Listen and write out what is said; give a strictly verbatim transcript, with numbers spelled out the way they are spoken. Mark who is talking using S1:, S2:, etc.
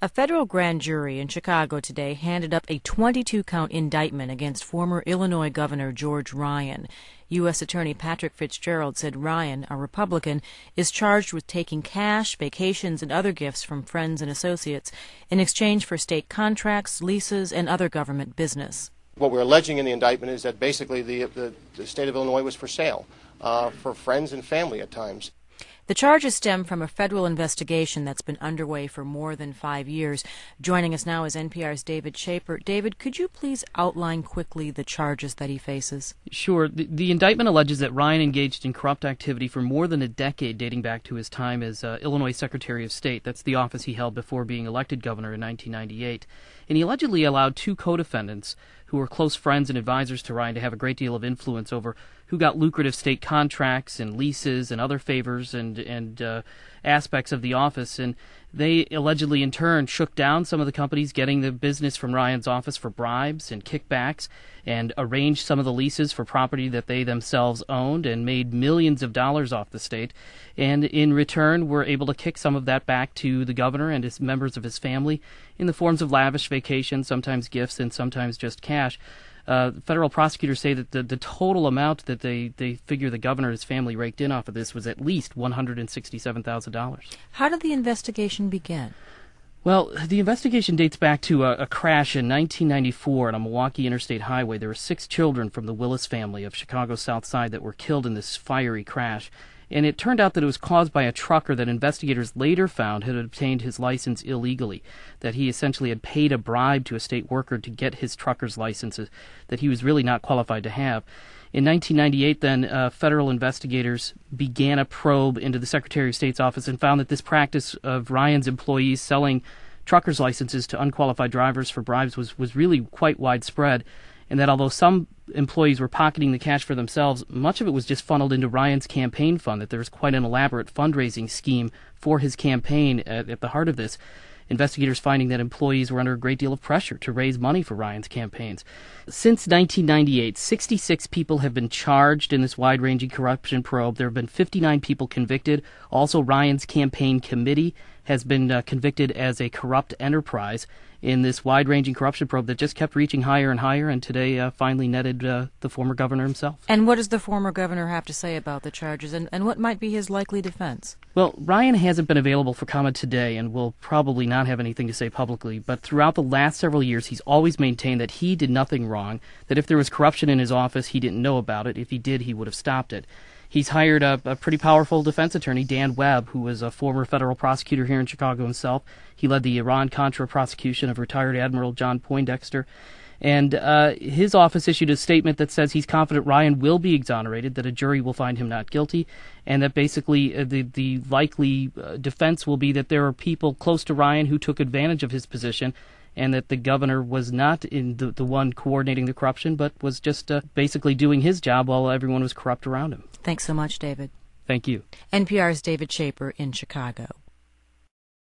S1: A federal grand jury in Chicago today handed up a twenty-two count indictment against former Illinois Governor George Ryan. U S Attorney Patrick Fitzgerald said Ryan, a Republican, is charged with taking cash, vacations, and other gifts from friends and associates in exchange for state contracts, leases, and other government business.
S2: What we're alleging in the indictment is that basically the, the, the state of Illinois was for sale uh, for friends and family at times.
S1: The charges stem from a federal investigation that's been underway for more than five years. Joining us now is N P R's David Shaper. David, could you please outline quickly the charges that he faces?
S3: Sure. The, the indictment alleges that Ryan engaged in corrupt activity for more than a decade, dating back to his time as uh, Illinois Secretary of State. That's the office he held before being elected governor in nineteen ninety-eight. And he allegedly allowed two co-defendants who were close friends and advisors to Ryan to have a great deal of influence over who got lucrative state contracts and leases and other favors and, and uh, aspects of the office. And they allegedly, in turn, shook down some of the companies getting the business from Ryan's office for bribes and kickbacks and arranged some of the leases for property that they themselves owned and made millions of dollars off the state. And in return, were able to kick some of that back to the governor and his members of his family in the forms of lavish vacations, sometimes gifts, and sometimes just cash. Uh, federal prosecutors say that the, the total amount that they, they figure the governor and his family raked in off of this was at least one hundred sixty-seven thousand dollars.
S1: How did the investigation begin?
S3: Well, the investigation dates back to a, a crash in nineteen ninety-four on a Milwaukee interstate highway. There were six children from the Willis family of Chicago's South Side that were killed in this fiery crash. And it turned out that it was caused by a trucker that investigators later found had obtained his license illegally, that he essentially had paid a bribe to a state worker to get his trucker's licenses that he was really not qualified to have. In nineteen ninety-eight, then, uh, federal investigators began a probe into the Secretary of State's office and found that this practice of Ryan's employees selling trucker's licenses to unqualified drivers for bribes was, was really quite widespread, and that although some employees were pocketing the cash for themselves, much of it was just funneled into Ryan's campaign fund, that there was quite an elaborate fundraising scheme for his campaign at, at the heart of this. Investigators finding that employees were under a great deal of pressure to raise money for Ryan's campaigns. Since nineteen ninety-eight, sixty-six people have been charged in this wide-ranging corruption probe. There have been fifty-nine people convicted. Also, Ryan's campaign committee has been uh, convicted as a corrupt enterprise in this wide-ranging corruption probe that just kept reaching higher and higher, and today uh, finally netted uh, the former governor himself.
S1: And what does the former governor have to say about the charges, and, and what might be his likely defense?
S3: Well, Ryan hasn't been available for comment today and will probably not have anything to say publicly, but throughout the last several years, he's always maintained that he did nothing wrong, that if there was corruption in his office, he didn't know about it. If he did, he would have stopped it. He's hired a, a pretty powerful defense attorney, Dan Webb, who was a former federal prosecutor here in Chicago himself. He led the Iran-Contra prosecution of retired Admiral John Poindexter. And uh, his office issued a statement that says he's confident Ryan will be exonerated, that a jury will find him not guilty, and that basically uh, the, the likely uh, defense will be that there are people close to Ryan who took advantage of his position, and that the governor was not in the, the one coordinating the corruption, but was just uh, basically doing his job while everyone was corrupt around him.
S1: Thanks so much, David.
S3: Thank you.
S1: N P R's David Shaper in Chicago.